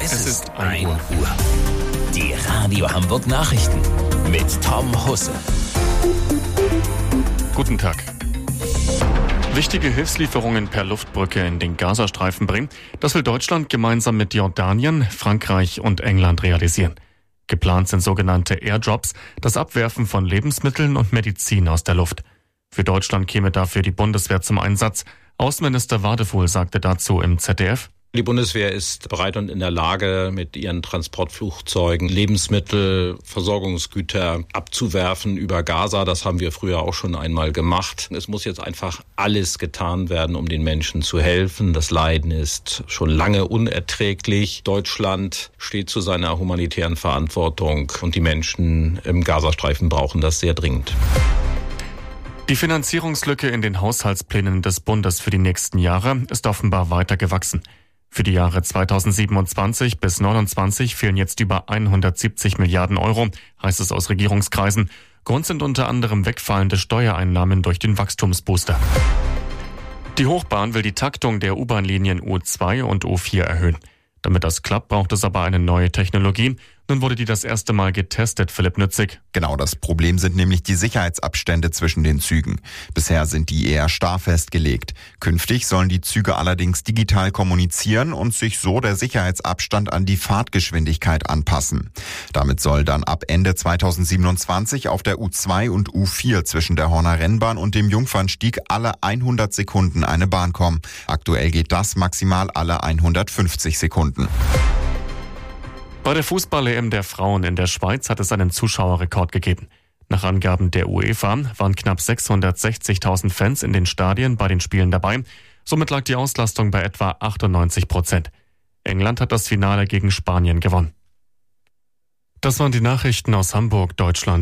Es ist 1 Uhr. Die Radio Hamburg Nachrichten mit Tom Husse. Guten Tag. Wichtige Hilfslieferungen per Luftbrücke in den Gazastreifen bringen, das will Deutschland gemeinsam mit Jordanien, Frankreich und England realisieren. Geplant sind sogenannte Airdrops, das Abwerfen von Lebensmitteln und Medizin aus der Luft. Für Deutschland käme dafür die Bundeswehr zum Einsatz. Außenminister Wadefuhl sagte dazu im ZDF: Die Bundeswehr ist bereit und in der Lage, mit ihren Transportflugzeugen Lebensmittel, Versorgungsgüter abzuwerfen über Gaza. Das haben wir früher auch schon einmal gemacht. Es muss jetzt einfach alles getan werden, um den Menschen zu helfen. Das Leiden ist schon lange unerträglich. Deutschland steht zu seiner humanitären Verantwortung und die Menschen im Gazastreifen brauchen das sehr dringend. Die Finanzierungslücke in den Haushaltsplänen des Bundes für die nächsten Jahre ist offenbar weiter gewachsen. Für die Jahre 2027 bis 2029 fehlen jetzt über 170 Milliarden Euro, heißt es aus Regierungskreisen. Grund sind unter anderem wegfallende Steuereinnahmen durch den Wachstumsbooster. Die Hochbahn will die Taktung der U-Bahn-Linien U2 und U4 erhöhen. Damit das klappt, braucht es aber eine neue Technologie. Nun wurde die das erste Mal getestet, Philipp Nützig. Genau, das Problem sind nämlich die Sicherheitsabstände zwischen den Zügen. Bisher sind die eher starr festgelegt. Künftig sollen die Züge allerdings digital kommunizieren und sich so der Sicherheitsabstand an die Fahrtgeschwindigkeit anpassen. Damit soll dann ab Ende 2027 auf der U2 und U4 zwischen der Horner Rennbahn und dem Jungfernstieg alle 100 Sekunden eine Bahn kommen. Aktuell geht das maximal alle 150 Sekunden. Bei der Fußball-EM der Frauen in der Schweiz hat es einen Zuschauerrekord gegeben. Nach Angaben der UEFA waren knapp 660.000 Fans in den Stadien bei den Spielen dabei. Somit lag die Auslastung bei etwa 98%. England hat das Finale gegen Spanien gewonnen. Das waren die Nachrichten aus Hamburg, Deutschland.